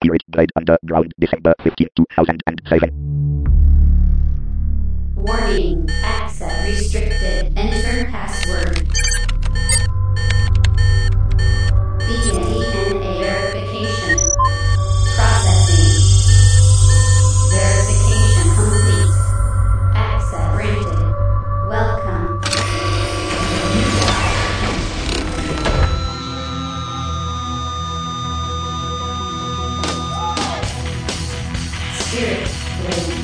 Spirit Blade Underground, December 15, 2007. Warning. Access restricted. Enter password. Begin DNA verification. Processing. Verification complete. Access granted. Welcome. Spirit Blade.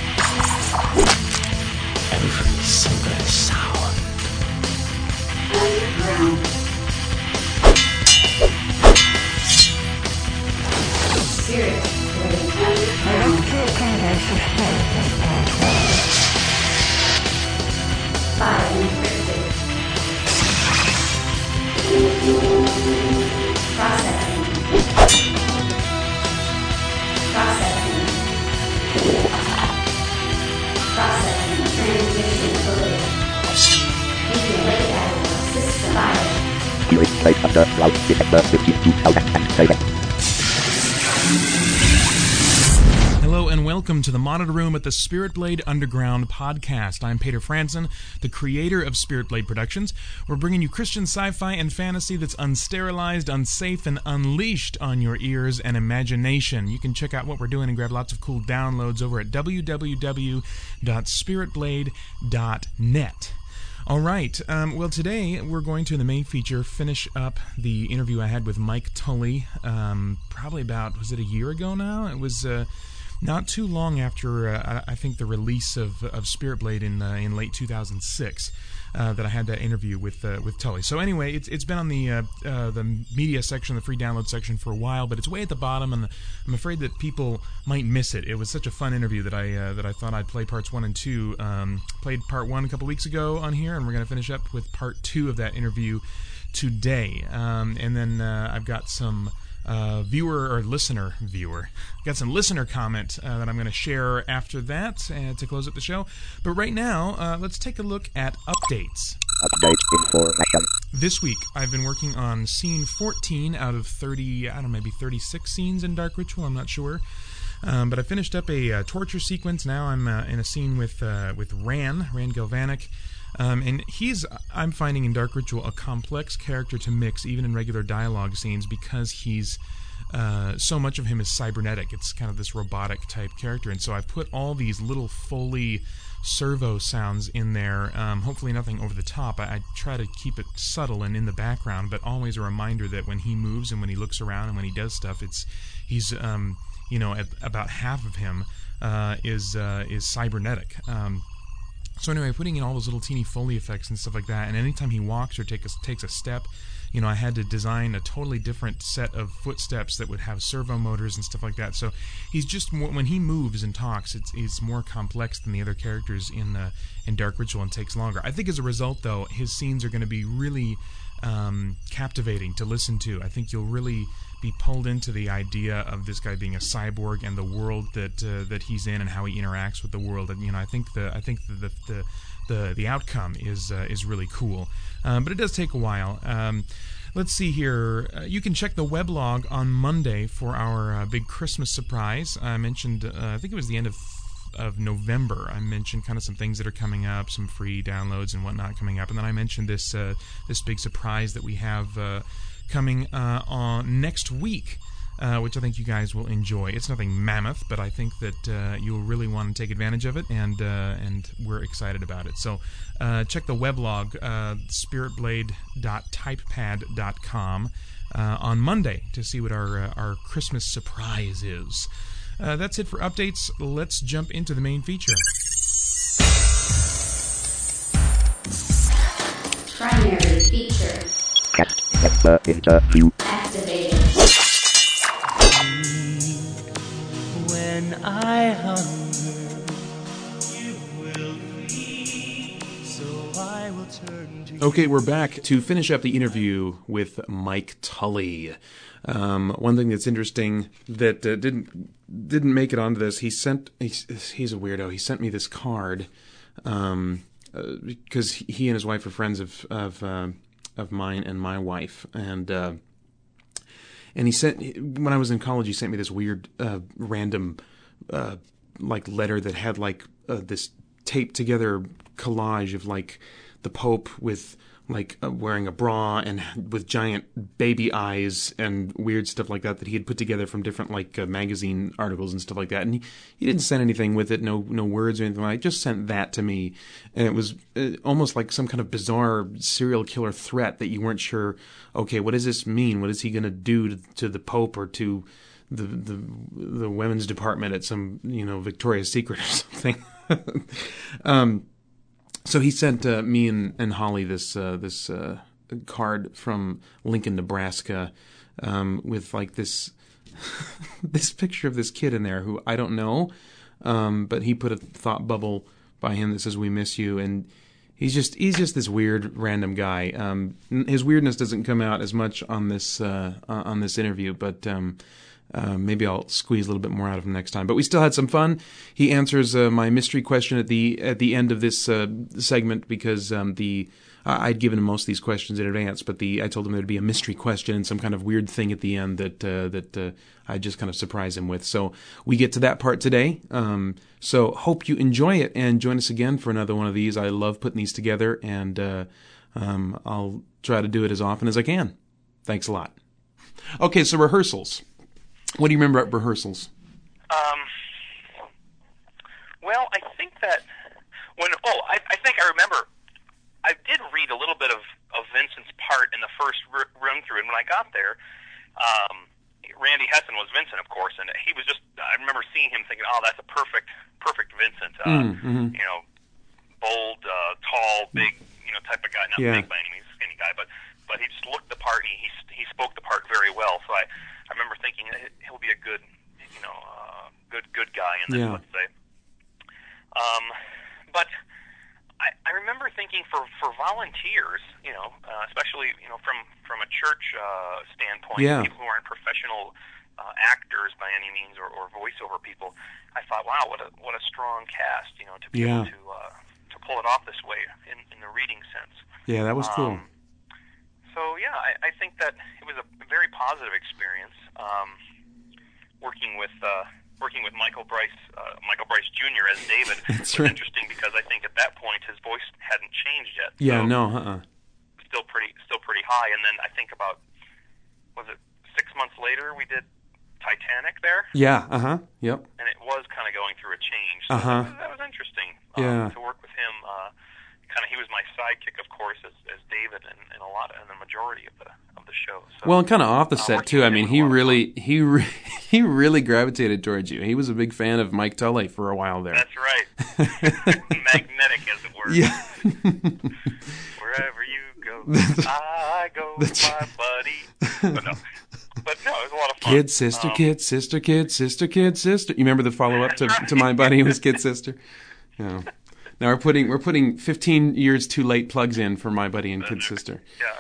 Every single sound. Underground. Spirit Blade. Underground. File encrypted. Processing. Processing. Processing. Transmission coded. Begin layout system file. Spirit Blade Underground, December 15, 2007. Hello and welcome to the Monitor Room at the Spirit Blade Underground podcast. I'm Peter Franzen, the creator of Spirit Blade Productions. We're bringing you Christian sci-fi and fantasy that's unsterilized, unsafe, and unleashed on your ears and imagination. You can check out what we're doing and grab lots of cool downloads over at www.spiritblade.net. All right. Well, today we're going to, in the main feature, finish up the interview I had with Mike Tully, probably about, was it a year ago now? It was not too long after, I think, the release of Spirit Blade in late 2006 that I had that interview with Tully. So anyway, it's been on the media section, the free download section for a while, but it's way at the bottom, and I'm afraid that people might miss it. It was such a fun interview that I thought I'd play parts 1 and 2. Played part 1 a couple weeks ago on here, and we're going to finish up with part 2 of that interview today. And then I've got some listener comment that I'm going to share after that to close up the show. But right now, let's take a look at updates. Update information. This week, I've been working on scene 14 out of 30, maybe 36 scenes in Dark Ritual, I'm not sure. But I finished up a torture sequence. Now I'm in a scene with Ran Galvanic. And I'm finding in Dark Ritual a complex character to mix even in regular dialogue scenes because he's so much of him is cybernetic. It's kind of this robotic type character, and so I've put all these little Foley servo sounds in there, hopefully nothing over the top. I try to keep it subtle and in the background, but always a reminder that when he moves and when he looks around and when he does stuff, he's at about half of him is cybernetic. So anyway, putting in all those little teeny Foley effects and stuff like that, and anytime he walks or takes a step, I had to design a totally different set of footsteps that would have servo motors and stuff like that. So he's just when he moves and talks, it's more complex than the other characters in Dark Ritual and takes longer. I think as a result, though, his scenes are going to be really captivating to listen to. I think you'll really be pulled into the idea of this guy being a cyborg and the world that he's in and how he interacts with the world. And I think the outcome is really cool, but it does take a while. Let's see here. You can check the weblog on Monday for our big Christmas surprise. I mentioned, I think it was the end of November. I mentioned kind of some things that are coming up, some free downloads and whatnot coming up, and then I mentioned this big surprise that we have coming on next week, which I think you guys will enjoy. It's nothing mammoth, but I think that you'll really want to take advantage of it, and we're excited about it. So check the weblog, spiritblade.typepad.com, on Monday to see what our Christmas surprise is. That's it for updates. Let's jump into the main feature. Primary feature. Cast member interview. Activated. When I hunger, you will feed, so I will turn to Okay, we're back to finish up the interview with Mike Tully. One thing that's interesting that didn't make it onto this, he's a weirdo. He sent me this card because he and his wife are friends of mine and my wife, and And when I was in college, he sent me this weird, random, like letter that had like this taped together collage of like the Pope with like wearing a bra and with giant baby eyes and weird stuff like that he had put together from different like magazine articles and stuff like that. And he didn't send anything with it, no words or anything like that. Just sent that to me, and it was almost like some kind of bizarre serial killer threat that you weren't sure. Okay, what does this mean? What is he going to do to the Pope or to the women's department at some Victoria's Secret or something? So he sent me and Holly this card from Lincoln, Nebraska, with like this this picture of this kid in there who I don't know, but he put a thought bubble by him that says "We miss you," and he's just this weird random guy. His weirdness doesn't come out as much on this interview, but. Maybe I'll squeeze a little bit more out of him next time. But we still had some fun. He answers my mystery question at the end of this segment because I'd given him most of these questions in advance, but I told him there'd be a mystery question and some kind of weird thing at the end that I'd just kind of surprise him with. So we get to that part today. So hope you enjoy it and join us again for another one of these. I love putting these together, and I'll try to do it as often as I can. Thanks a lot. Okay, so rehearsals. What do you remember at rehearsals? Well, I think that I think I remember. I did read a little bit of Vincent's part in the first run through, and when I got there, Randy Hessen was Vincent, of course, and he was just. I remember seeing him thinking, "Oh, that's a perfect Vincent." Bold, tall, big, type of guy. Not big by any means, skinny guy, but he just looked the part, and he spoke the part very well. So I remember thinking he'll be a good, good guy in this, let's say. But I remember thinking for volunteers, especially from a church standpoint, people who aren't professional actors by any means or voiceover people, I thought, wow, what a strong cast, to be able to pull it off this way in the reading sense. Yeah, that was cool. So yeah, I think that it was a very positive experience working with Michael Bryce Jr. as David. That's right. Interesting because I think at that point his voice hadn't changed yet. Yeah, so still pretty high. And then I think about, was it 6 months later we did Titanic there? Yeah. Yep. And it was kind of going through a change. So that was interesting. To work with him. He was my sidekick, of course, as David, and the majority of the show. So, well, and kind of off the set too. I mean, he really gravitated towards you. He was a big fan of Mike Tully for a while there. That's right. Magnetic, as it were. Yeah. Wherever you go, I go, my buddy. But no, it was a lot of fun. Kid, sister, kid, sister, kid, sister, kid, sister. You remember the follow-up to My Buddy Who Was Kid Sister? Yeah. Now we're putting 15 years too late plugs in for My Buddy and Kid Sister. Yeah.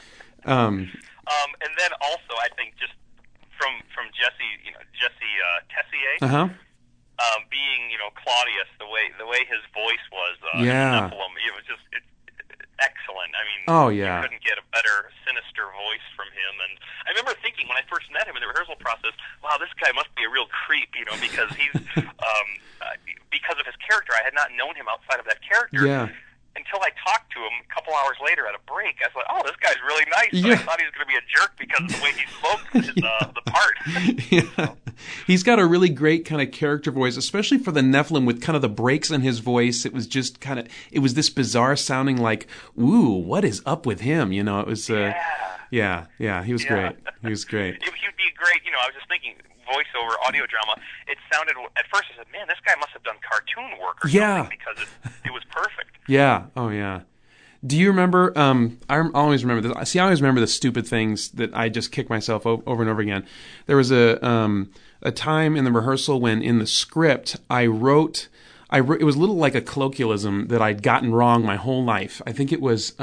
And then also I think just from Jesse Tessier, being Claudius, the way his voice was in Nephilim, it was just excellent. I mean, you couldn't get a better sinister voice from him. And I remember thinking when I first met him in the rehearsal process, wow, this guy must be a real creep, because he's because of his character. I had not known him outside of that character. Yeah. Until I talked to him a couple hours later at a break, I thought, "Oh, this guy's really nice." So I thought he was going to be a jerk because of the way he spoke the part. So. He's got a really great kind of character voice, especially for the Nephilim, with kind of the breaks in his voice. It was just it was this bizarre sounding, like, "Ooh, what is up with him?" It was. He was great. He was great. He'd be great. I was just thinking. Voiceover audio drama. It sounded at first. I said, "Man, this guy must have done cartoon work or something," because it was perfect. Yeah. Oh yeah. Do you remember? I always remember this. See, I always remember the stupid things that I just kick myself over and over again. There was a time in the rehearsal when in the script I wrote. It was a little like a colloquialism that I'd gotten wrong my whole life. I think it was.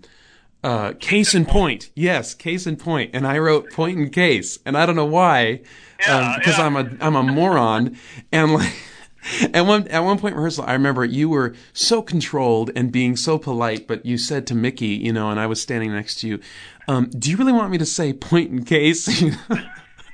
Case in point. Yes, case in point. And I wrote point in case. And I don't know why, because I'm a moron. And like, at one point in rehearsal, I remember you were so controlled and being so polite, but you said to Mickey, and I was standing next to you, do you really want me to say point in case?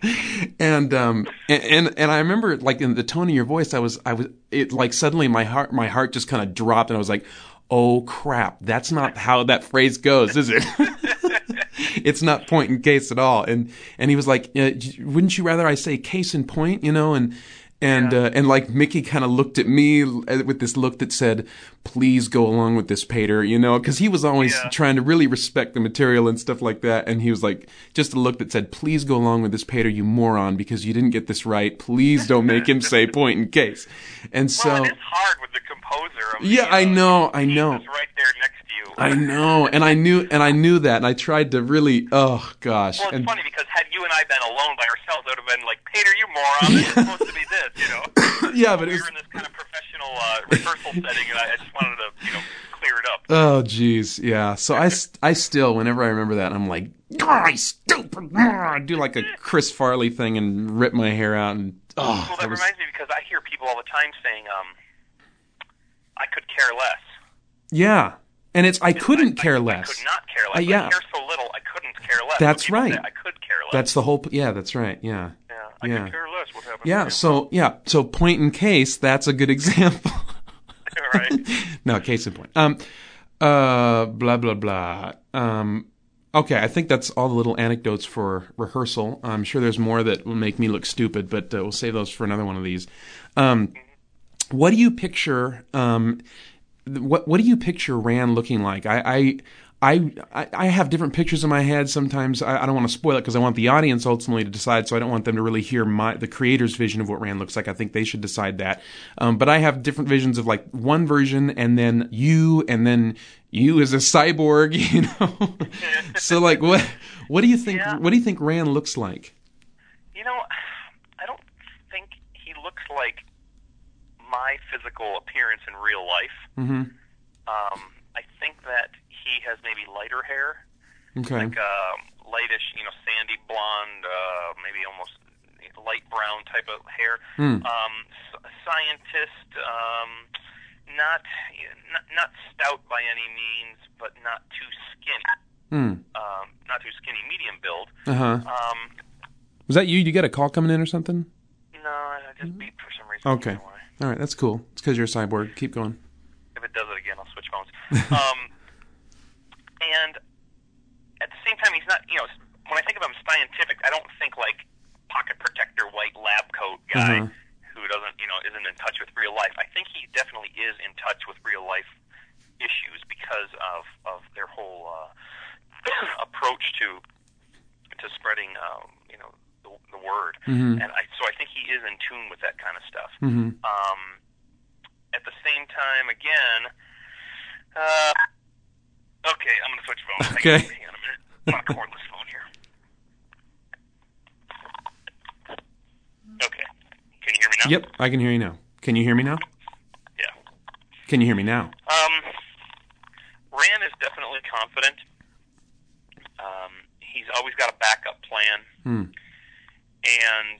and I remember, like, in the tone of your voice, it like suddenly my heart just kind of dropped, and I was like, oh crap, that's not how that phrase goes, is it? It's not point in case at all. And he was like, wouldn't you rather I say case in point, and like Mickey kind of looked at me with this look that said, please go along with this, Pater, because he was always trying to really respect the material and stuff like that. And he was like, just a look that said, please go along with this, Pater, you moron, because you didn't get this right. Please don't make him say point in case. And so, well, it is hard with the composer. I know. He's right there next to you. I know, and I knew that, and I tried to really, oh gosh. Well, it's funny because had you and I been alone by ourselves, I would have been like, Pater, you moron, it's supposed to be this, Yeah, but we were in this kind of professional rehearsal setting, and I just wanted to, clear it up. Oh, geez, yeah. So I still, whenever I remember that, I'm like, "God, stupid!" I do like a Chris Farley thing and rip my hair out, and well, that reminds me because I hear people all the time saying, "I could care less." Yeah, and I couldn't care less. I could not care less. Yeah. I care so little, I couldn't care less. That's right. Say, I could care less. That's the whole. Yeah, that's right. Yeah. Yeah, I could care less. What happened? Yeah. So point in case, that's a good example. Right. No, case in point. Blah blah blah. Okay, I think that's all the little anecdotes for rehearsal. I'm sure there's more that will make me look stupid, but we'll save those for another one of these. What do you picture? What do you picture Rand looking like? I have different pictures in my head. Sometimes I don't want to spoil it because I want the audience ultimately to decide. So I don't want them to really hear the creator's vision of what Rand looks like. I think they should decide that. But I have different visions of like one version, and then you as a cyborg. So like what do you think? Yeah. What do you think Rand looks like? I don't think he looks like my physical appearance in real life. Mm-hmm. I think that he has maybe lighter hair, okay, like lightish, sandy blonde, maybe almost light brown type of hair. Scientist, not stout by any means, but not too skinny. Not too skinny, medium build. Was that you? You get a call coming in or something? No, I just beat for some reason. Okay, all right, that's cool. It's because you're a cyborg. Keep going. If it does it again, I'll switch phones. And at the same time, he's not, when I think of him scientific, I don't think like pocket protector, white lab coat guy who doesn't, isn't in touch with real life. I think he definitely is in touch with real life issues because of their whole approach to spreading, the word. And so I think he is in tune with that kind of stuff. At the same time, again, okay, I'm going to switch phones. Okay. Hang on a minute. I'm on a cordless phone here. Okay. Can you hear me now? Yep, I can hear you now. Can you hear me now? Yeah. Can you hear me now? Rand is definitely confident. He's always got a backup plan. And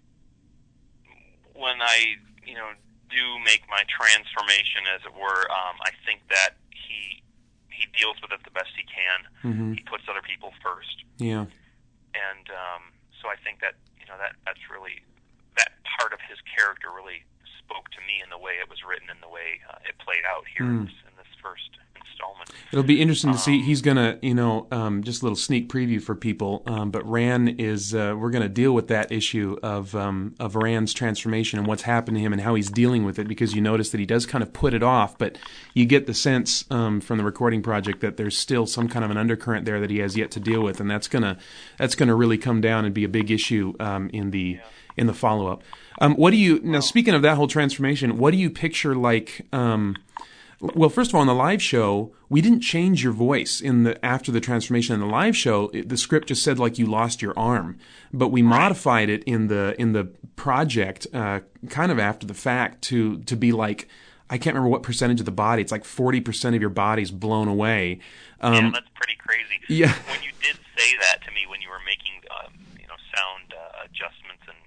when I, do make my transformation, as it were, I think that he deals with it the best he can. He puts other people first. Yeah. And so I think that that's really, that part of his character really spoke to me in the way it was written and the way it played out here in this first installment. It'll be interesting to see. He's gonna, just a little sneak preview for people. But Rand is, we're gonna deal with that issue of Rand's transformation and what's happened to him and how he's dealing with it. Because you notice that he does kind of put it off, but you get the sense from the recording project that there's still some kind of an undercurrent there that he has yet to deal with, and that's gonna really come down and be a big issue in the follow up. What do you now? Speaking of that whole transformation, what do you picture like? Well, first of all, in the live show, we didn't change your voice after the transformation. In the live show, the script just said like you lost your arm, but we modified it in the project, kind of after the fact to be like, I can't remember what percentage of the body. It's like 40% of your body's blown away. Yeah, that's pretty crazy. Yeah. When you did say that to me when you were making, sound adjustments and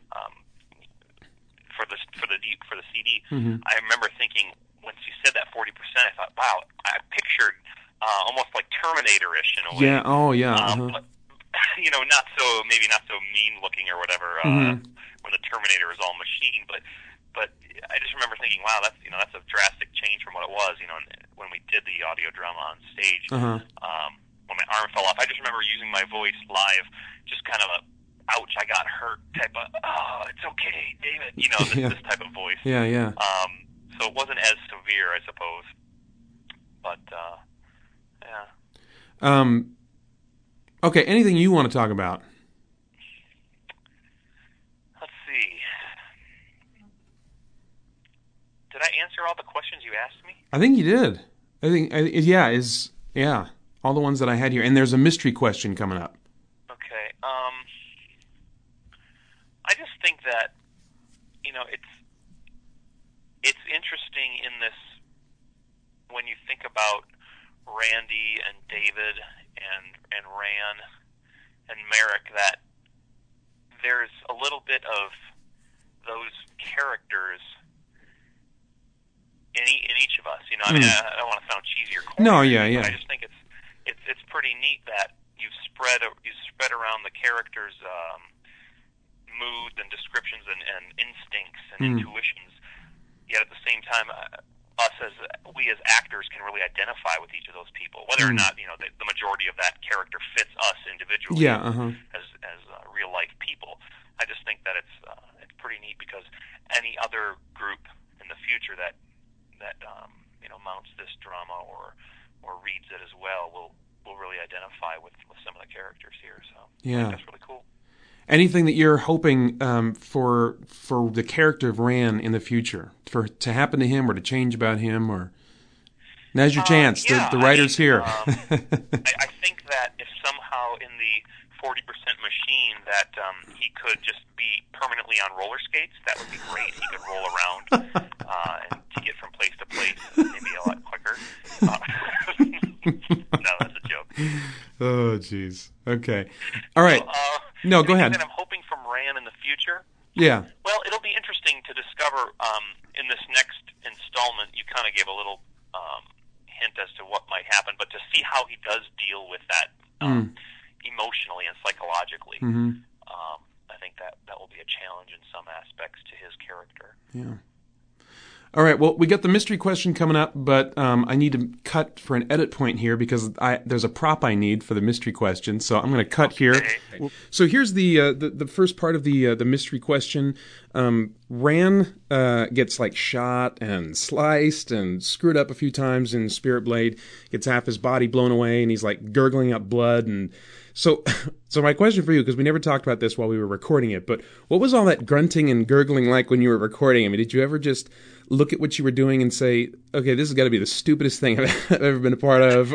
for the CD, I remember thinking. Once you said that 40%, I thought, wow, I pictured almost like Terminator-ish in a way. Yeah, oh yeah. But, maybe not so mean-looking making or whatever, when the Terminator is all machine. But I just remember thinking, wow, that's a drastic change from what it was. When we did the audio drama on stage, when my arm fell off, I just remember using my voice live, just kind of a ouch, I got hurt type of, oh, it's okay, David, this type of voice. Yeah, yeah. So it wasn't as severe, I suppose. But, yeah. Okay, anything you want to talk about? Let's see. Did I answer all the questions you asked me? I think you did. All the ones that I had here. And there's a mystery question coming up. Okay. I just think that, it's interesting in this, when you think about Randy and David and Ran and Merrick, that there's a little bit of those characters in each of us. I mean, I don't want to sound cheesy or corny. No, yeah. But I just think it's pretty neat that you've spread around the characters' moods and descriptions and instincts and intuitions. Yet at the same time, we as actors can really identify with each of those people, whether or not the majority of that character fits us individually as real life people. I just think that it's pretty neat, because any other group in the future that mounts this drama or reads it as well will really identify with some of the characters here. So I think that's really cool. Anything that you're hoping for the character of Ran in the future, to happen to him or to change about him, or now's your chance. The writer's here. I think that if somehow in the 40% machine that he could just be permanently on roller skates, that would be great. He could roll around and to get from place to place, maybe a lot quicker. No, that's a joke. Oh, jeez. Okay. All right. No, go ahead. That I'm hoping from Ran in the future. Yeah. Well, it'll be interesting to discover in this next installment. You kind of gave a little hint as to what might happen, but to see how he does deal with that emotionally and psychologically, I think that will be a challenge in some aspects to his character. Yeah. All right, well, we got the mystery question coming up, but I need to cut for an edit point here because there's a prop I need for the mystery question, so I'm going to cut here. So here's the first part of the mystery question. Ran gets shot and sliced and screwed up a few times in Spirit Blade, gets half his body blown away, and he's gurgling up blood. And so my question for you, because we never talked about this while we were recording it, but what was all that grunting and gurgling like when you were recording? I mean, did you ever just look at what you were doing and say, okay, this has got to be the stupidest thing I've ever been a part of?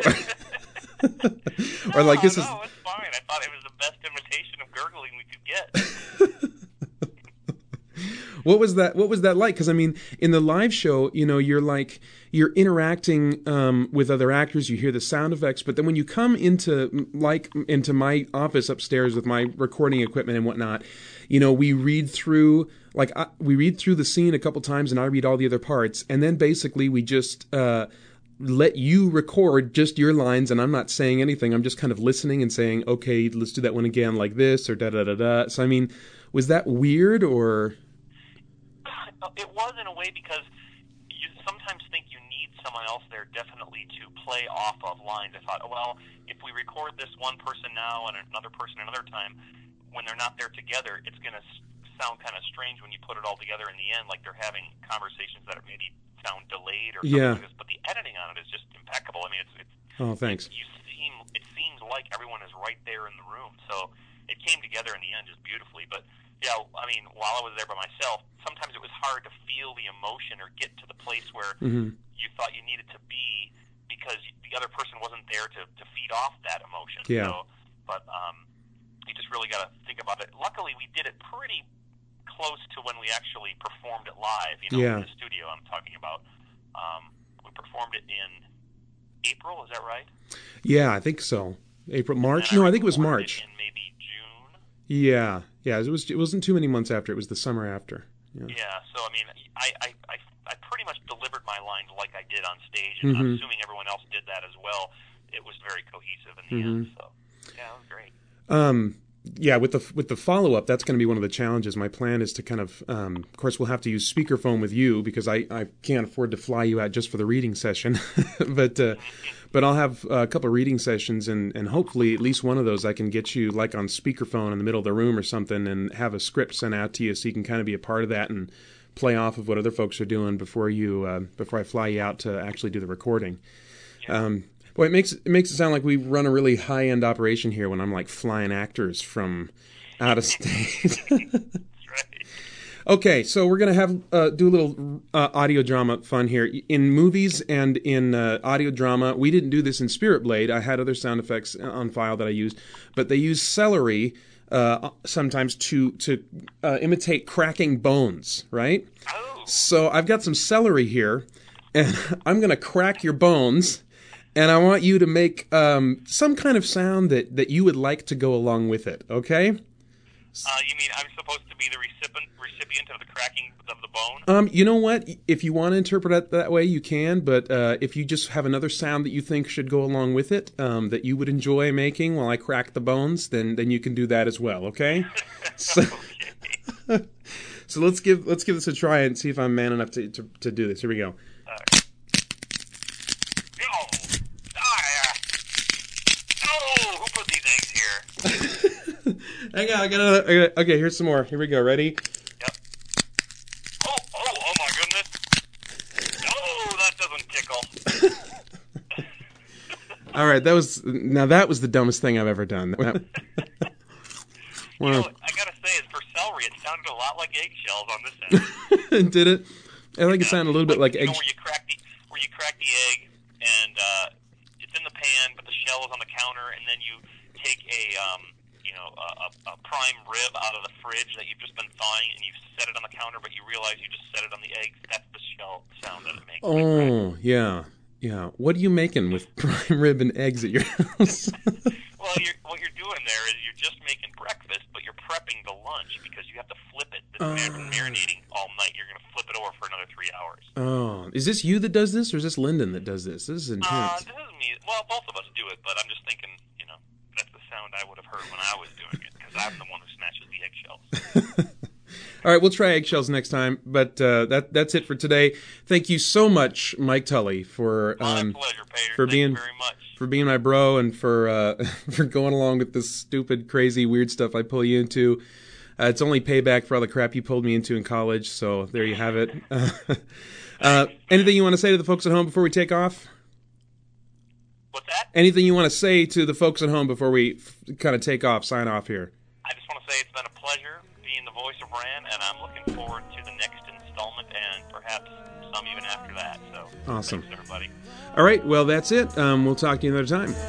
Or this is... No, it's fine. I thought it was the best imitation of gurgling we could get. What was that like? Because I mean, in the live show, you're interacting with other actors. You hear the sound effects, but then when you come into my office upstairs with my recording equipment and whatnot, we read through the scene a couple times, and I read all the other parts, and then basically we just let you record just your lines, and I'm not saying anything. I'm just kind of listening and saying, okay, let's do that one again like this, or da-da-da-da. So, I mean, was that weird, or...? It was in a way, because you sometimes think you need someone else there definitely to play off of lines. I thought, well, if we record this one person now and another person another time, when they're not there together, it's going to sound kind of strange when you put it all together in the end, like they're having conversations that maybe sound delayed or something like this. But the editing on it is just impeccable. I mean, it's oh, thanks. It seems like everyone is right there in the room, so it came together in the end just beautifully. But yeah, I mean, while I was there by myself, sometimes it was hard to feel the emotion or get to the place where you thought you needed to be, because the other person wasn't there to feed off that emotion. Yeah. So, but you just really got to think about it. Luckily, we did it pretty close to when we actually performed it live, in the studio I'm talking about. We performed it in April, is that right? Yeah, I think so. March? No, I think it was March. In maybe June? Yeah. It wasn't too many months after. It was the summer after. Yeah, so I mean, I pretty much delivered my lines like I did on stage, and I'm assuming everyone else did that as well. It was very cohesive in the end, so yeah, it was great. with the follow-up, that's going to be one of the challenges. My plan is to kind of course, we'll have to use speakerphone with you because I can't afford to fly you out just for the reading session. But I'll have a couple of reading sessions, and hopefully at least one of those I can get you like on speakerphone in the middle of the room or something and have a script sent out to you so you can kind of be a part of that and play off of what other folks are doing before I fly you out to actually do the recording. Yeah. Boy, it makes it sound like we run a really high-end operation here when I'm like flying actors from out of state. Right. Okay, so we're going to have do a little audio drama fun here. In movies and in audio drama, we didn't do this in Spirit Blade. I had other sound effects on file that I used, but they use celery sometimes to imitate cracking bones, right? Oh. So I've got some celery here, and I'm going to crack your bones. And I want you to make some kind of sound that you would like to go along with it, okay? You mean I'm supposed to be the recipient of the cracking of the bone? You know what? If you want to interpret it that way, you can. But if you just have another sound that you think should go along with it, that you would enjoy making while I crack the bones, then you can do that as well, okay? So, Okay. so let's give this a try and see if I'm man enough to do this. Here we go. Who put these eggs here? Hang on, I got another. Okay, here's some more. Here we go. Ready? Yep. Oh my goodness. Oh, that doesn't tickle. All right, that was the dumbest thing I've ever done. You know, I gotta say, for celery, it sounded a lot like eggshells on this end. Did it? I think it sounded a little bit like egg. Where you crack the egg, and it's in the pan, but the shell is on the counter, and then you take a prime rib out of the fridge that you've just been thawing, and you set it on the counter, but you realize you just set it on the eggs. That's the shell sound that it makes. Oh, yeah. What are you making with prime rib and eggs at your house? Well, what you're doing there is you're just making breakfast, but you're prepping the lunch because you have to flip it. It's been marinating all night. You're going to flip it over for another 3 hours. Oh, is this you that does this, or is this Lyndon that does this? This is intense. This is me. Well, both of us do it, but I'm just thinking, that's the sound I would have heard when I was doing it because I'm the one who snatches the eggshells. All right, we'll try eggshells next time, but that's it for today. Thank you so much, Mike Tully, for my pleasure, Pater. for being Thank you very much. For being my bro and for going along with this stupid, crazy, weird stuff I pull you into. It's only payback for all the crap you pulled me into in college, so there you have it. Anything you want to say to the folks at home before we take off? What's that? Anything you want to say to the folks at home before we kind of take off, sign off here? I just want to say it's been a pleasure being the voice of Ran, and I'm looking forward to the next installment and perhaps some even after that. So, awesome. Thanks, everybody. All right, well, that's it. We'll talk to you another time.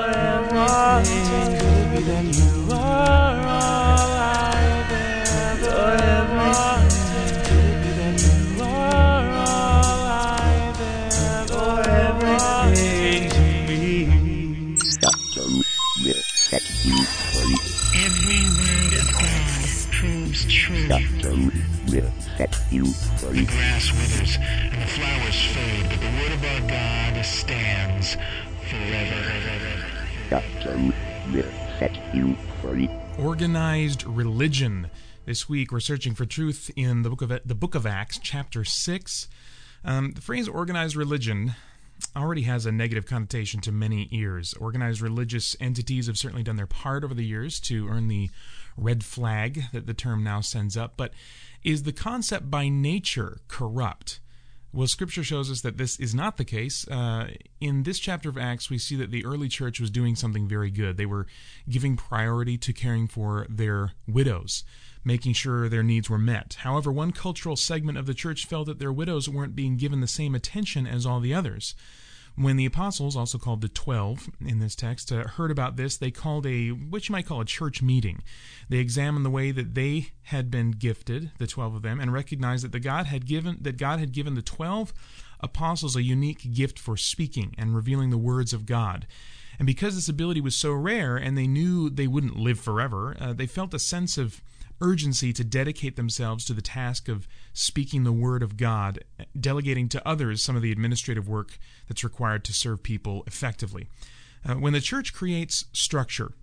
Will set you free. Every word of God proves true. Doctor will set you free. The grass withers and the flowers fade, but the word of our God stands forever. Doctor will set you free. Organized religion. This week we're searching for truth in the book of Acts, chapter 6. The phrase organized religion already has a negative connotation to many ears. Organized religious entities have certainly done their part over the years to earn the red flag that the term now sends up, but is the concept by nature corrupt? Well, Scripture shows us that this is not the case. In this chapter of Acts, we see that the early church was doing something very good. They were giving priority to caring for their widows, making sure their needs were met. However, one cultural segment of the church felt that their widows weren't being given the same attention as all the others. When the apostles, also called the 12 in this text, heard about this, they called what you might call a church meeting. They examined the way that they had been gifted, the 12 of them, and recognized that God had given the 12 apostles a unique gift for speaking and revealing the words of God. And because this ability was so rare, and they knew they wouldn't live forever, they felt a sense of urgency to dedicate themselves to the task of speaking the word of God, delegating to others some of the administrative work that's required to serve people effectively. When the church creates structure,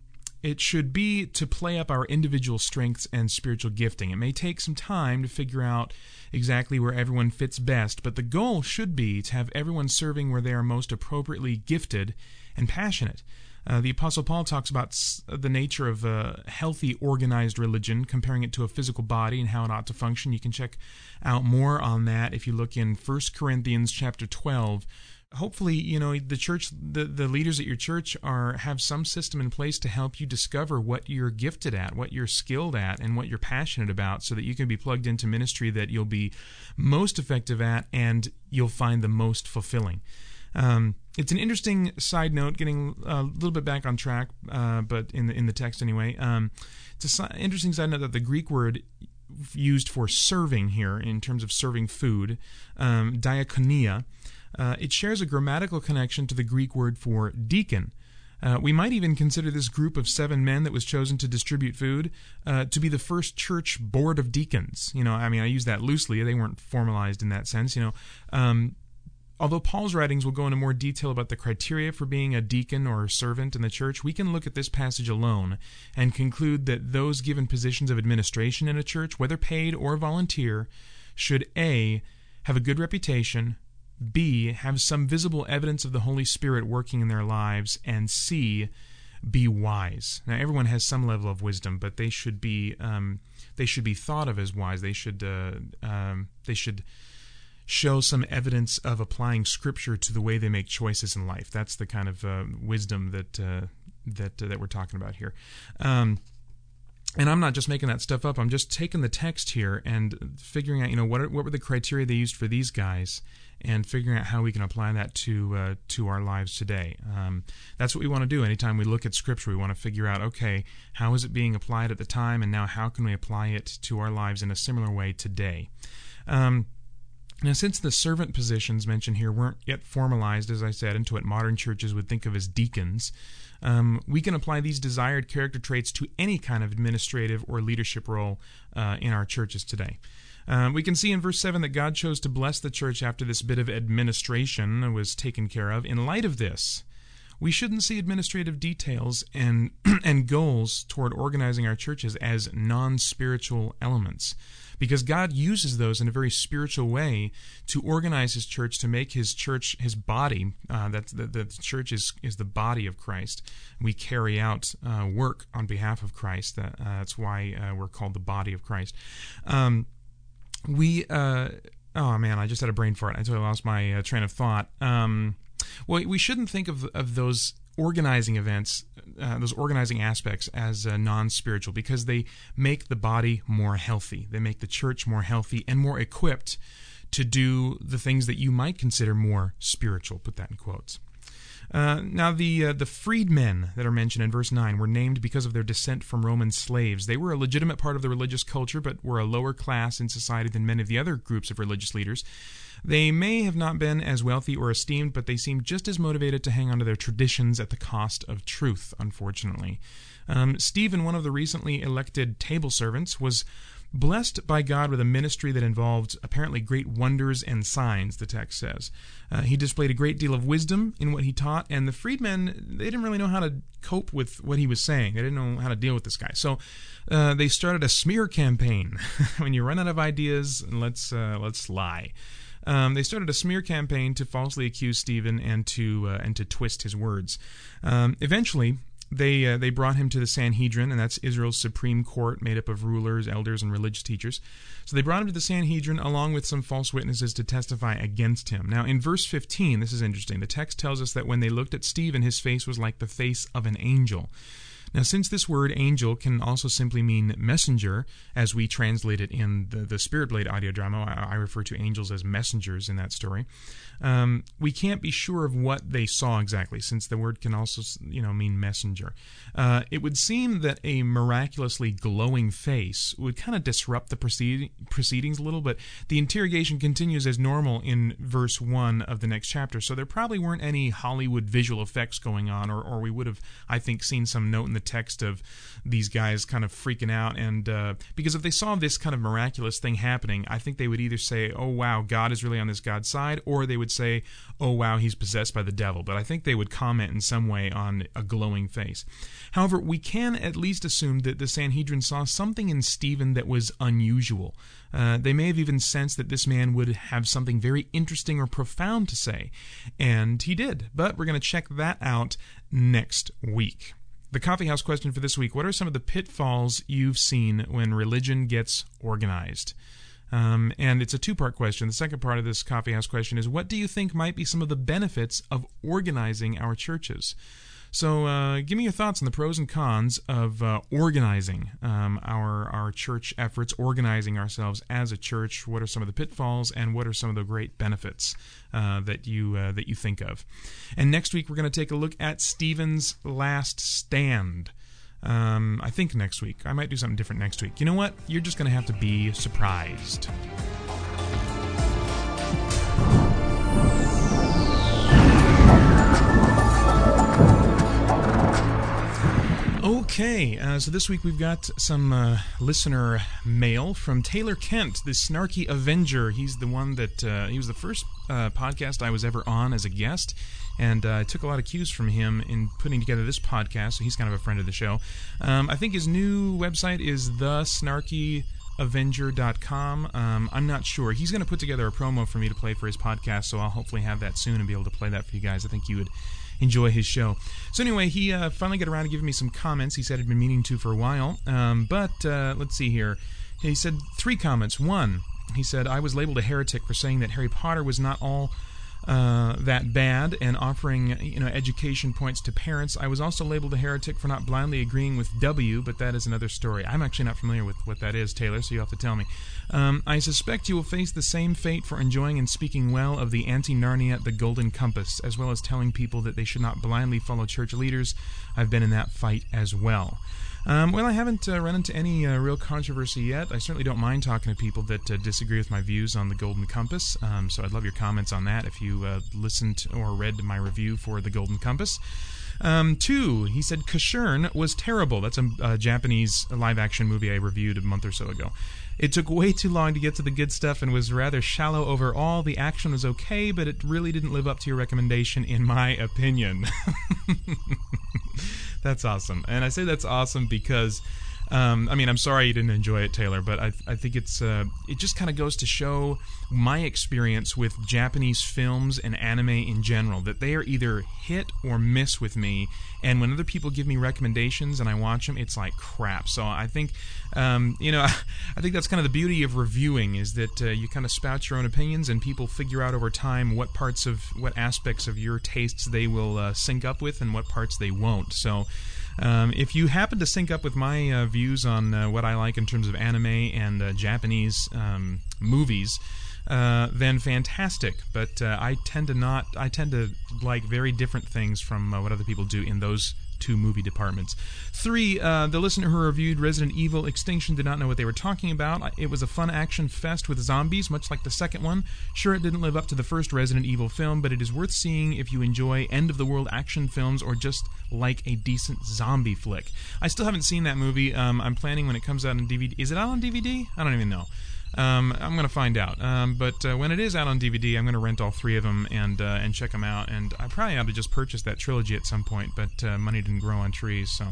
it should be to play up our individual strengths and spiritual gifting. It may take some time to figure out exactly where everyone fits best, but the goal should be to have everyone serving where they are most appropriately gifted and passionate. The Apostle Paul talks about the nature of a healthy, organized religion, comparing it to a physical body and how it ought to function. You can check out more on that if you look in 1 Corinthians chapter 12. Hopefully, the church, the leaders at your church have some system in place to help you discover what you're gifted at, what you're skilled at, and what you're passionate about, so that you can be plugged into ministry that you'll be most effective at and you'll find the most fulfilling. It's an interesting side note, getting a little bit back on track, but in the text anyway. It's an interesting side note that the Greek word used for serving here, in terms of serving food, diakonia, it shares a grammatical connection to the Greek word for deacon. We might even consider this group of 7 men that was chosen to distribute food to be the first church board of deacons. I use that loosely. They weren't formalized in that sense. Although Paul's writings will go into more detail about the criteria for being a deacon or a servant in the church, we can look at this passage alone and conclude that those given positions of administration in a church, whether paid or volunteer, should A, have a good reputation, B, have some visible evidence of the Holy Spirit working in their lives, and C, be wise. Now, everyone has some level of wisdom, but they should be thought of as wise. They should show some evidence of applying Scripture to the way they make choices in life. That's the kind of wisdom that we're talking about here. And I'm not just making that stuff up. I'm just taking the text here and figuring out, what were the criteria they used for these guys, and figuring out how we can apply that to our lives today. That's what we want to do. Anytime we look at Scripture, we want to figure out, okay, how is it being applied at the time, and now how can we apply it to our lives in a similar way today? Now, since the servant positions mentioned here weren't yet formalized, as I said, into what modern churches would think of as deacons, we can apply these desired character traits to any kind of administrative or leadership role in our churches today. We can see in verse 7 that God chose to bless the church after this bit of administration was taken care of. In light of this, we shouldn't see administrative details and goals toward organizing our churches as non-spiritual elements, because God uses those in a very spiritual way to organize His church, to make His church His body. The church is the body of Christ. We carry out work on behalf of Christ. That's why we're called the body of Christ. Oh man, I just had a brain fart. I totally lost my train of thought. Well, we shouldn't think of those organizing events, those organizing aspects as non-spiritual, because they make the body more healthy. They make the church more healthy and more equipped to do the things that you might consider more spiritual. Put that in quotes. Now, the freedmen that are mentioned in verse 9 were named because of their descent from Roman slaves. They were a legitimate part of the religious culture, but were a lower class in society than many of the other groups of religious leaders. They may have not been as wealthy or esteemed, but they seemed just as motivated to hang on to their traditions at the cost of truth, unfortunately. Stephen, one of the recently elected table servants, was blessed by God with a ministry that involved apparently great wonders and signs, the text says. He displayed a great deal of wisdom in what he taught, and the freedmen, they didn't really know how to cope with what he was saying. They didn't know how to deal with this guy. So they started a smear campaign. When you run out of ideas, let's lie. They started a smear campaign to falsely accuse Stephen and to twist his words. Eventually, they brought him to the Sanhedrin, and that's Israel's supreme court made up of rulers, elders, and religious teachers. So they brought him to the Sanhedrin along with some false witnesses to testify against him. Now, in verse 15, this is interesting. The text tells us that when they looked at Stephen, his face was like the face of an angel. Now, since this word angel can also simply mean messenger, as we translate it in the Spirit Blade audio drama, I refer to angels as messengers in that story, we can't be sure of what they saw exactly, since the word can also mean messenger. It would seem that a miraculously glowing face would kind of disrupt the proceedings a little, but the interrogation continues as normal in verse 1 of the next chapter, so there probably weren't any Hollywood visual effects going on, or we would have, I think, seen some note in the text of these guys kind of freaking out, and because if they saw this kind of miraculous thing happening, I think they would either say, oh wow, God is really on this God's side, or they would say, oh wow, he's possessed by the devil. But I think they would comment in some way on a glowing face. However, we can at least assume that the Sanhedrin saw something in Stephen that was unusual. They may have even sensed that this man would have something very interesting or profound to say, and he did. But we're going to check that out next week. The Coffee House question for this week: what are some of the pitfalls you've seen when religion gets organized? And it's a two-part question. The second part of this Coffee House question is, what do you think might be some of the benefits of organizing our churches? So give me your thoughts on the pros and cons of organizing our church efforts, organizing ourselves as a church. What are some of the pitfalls, and what are some of the great benefits that you think of? And next week we're going to take a look at Stephen's last stand. I think next week. I might do something different next week. You know what? You're just going to have to be surprised. Okay, so this week we've got some listener mail from Taylor Kent, the snarky Avenger. He's the one that, he was the first podcast I was ever on as a guest, and I took a lot of cues from him in putting together this podcast, so he's kind of a friend of the show. I think his new website is thesnarkyavenger.com. I'm not sure. He's going to put together a promo for me to play for his podcast, so I'll hopefully have that soon and be able to play that for you guys. I think you would enjoy his show. So anyway, he finally got around to giving me some comments. He said he'd been meaning to for a while. But let's see here. He said 3 comments. 1, he said, I was labeled a heretic for saying that Harry Potter was not all that bad and offering education points to parents. I was also labeled a heretic for not blindly agreeing with W, but that is another story. I'm actually not familiar with what that is, Taylor, so you'll have to tell me. I suspect you will face the same fate for enjoying and speaking well of the anti-Narnia, the Golden Compass, as well as telling people that they should not blindly follow church leaders. I've been in that fight as well. Well, I haven't run into any real controversy yet. I certainly don't mind talking to people that disagree with my views on the Golden Compass, so I'd love your comments on that if you listened or read my review for the Golden Compass. 2, he said Kashern was terrible. That's a Japanese live-action movie I reviewed a month or so ago. It took way too long to get to the good stuff and was rather shallow overall. The action was okay, but it really didn't live up to your recommendation, in my opinion. That's awesome. And I say that's awesome because, I'm sorry you didn't enjoy it, Taylor, but I think it just kind of goes to show my experience with Japanese films and anime in general, that they are either hit or miss with me, and when other people give me recommendations and I watch them, it's like crap. So I think, I think that's kind of the beauty of reviewing, is that you kind of spout your own opinions and people figure out over time what aspects of your tastes they will sync up with and what parts they won't. So if you happen to sync up with my views on what I like in terms of anime and Japanese movies, then fantastic. But I tend to like very different things from what other people do in those 2 movie departments. 3, the listener who reviewed Resident Evil Extinction did not know what they were talking about. It was a fun action fest with zombies, much like the second one. Sure, it didn't live up to the first Resident Evil film, but it is worth seeing if you enjoy end-of-the-world action films or just like a decent zombie flick. I still haven't seen that movie. I'm planning when it comes out on DVD. Is it out on DVD? I don't even know. I'm going to find out. But when it is out on DVD, I'm going to rent all 3 of them and check them out. And I probably ought to just purchase that trilogy at some point, but money didn't grow on trees. So,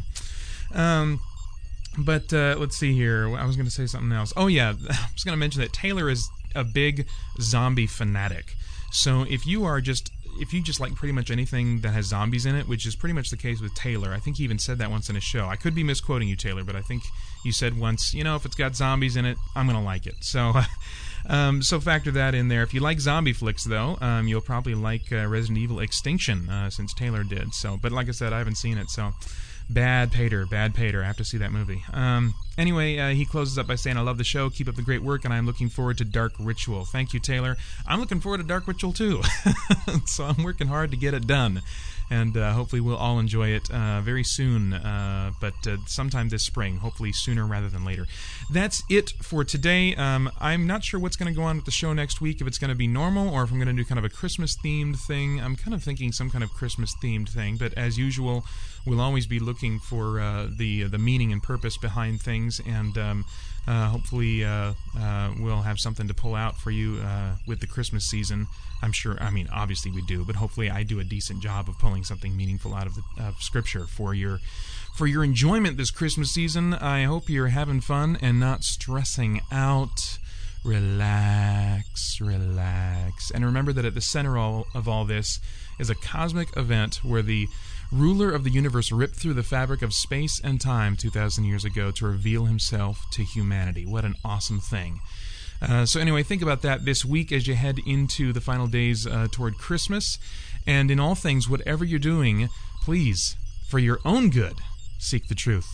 let's see here. I was going to say something else. Oh yeah, I was going to mention that Taylor is a big zombie fanatic. So if you just like pretty much anything that has zombies in it, which is pretty much the case with Taylor. I think he even said that once in his show. I could be misquoting you, Taylor, but I think you said once, if it's got zombies in it, I'm going to like it. So so factor that in there. If you like zombie flicks, though, you'll probably like Resident Evil Extinction, since Taylor did. So, but like I said, I haven't seen it, so bad pater. I have to see that movie. Anyway, he closes up by saying, I love the show, keep up the great work, and I'm looking forward to Dark Ritual. Thank you, Taylor. I'm looking forward to Dark Ritual, too. So I'm working hard to get it done. And hopefully we'll all enjoy it very soon, but sometime this spring, hopefully sooner rather than later. That's it for today. I'm not sure what's going to go on with the show next week, if it's going to be normal or if I'm going to do kind of a Christmas-themed thing. I'm kind of thinking some kind of Christmas-themed thing, but as usual, we'll always be looking for the meaning and purpose behind things, and hopefully we'll have something to pull out for you with the Christmas season. I'm sure, I mean, obviously we do, but hopefully I do a decent job of pulling something meaningful out of Scripture for your enjoyment this Christmas season. I hope you're having fun and not stressing out. Relax. And remember that at the center of all this is a cosmic event where the ruler of the universe ripped through the fabric of space and time 2,000 years ago to reveal himself to humanity. What an awesome thing. So anyway, think about that this week as you head into the final days toward Christmas. And in all things, whatever you're doing, please, for your own good, seek the truth.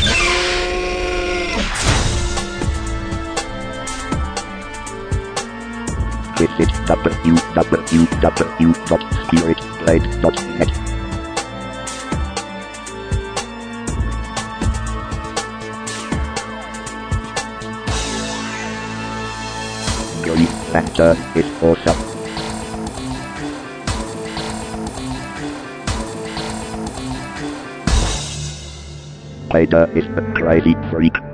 Visit www.spiritblade.net. Your factor is awesome. Vader is the crazy freak.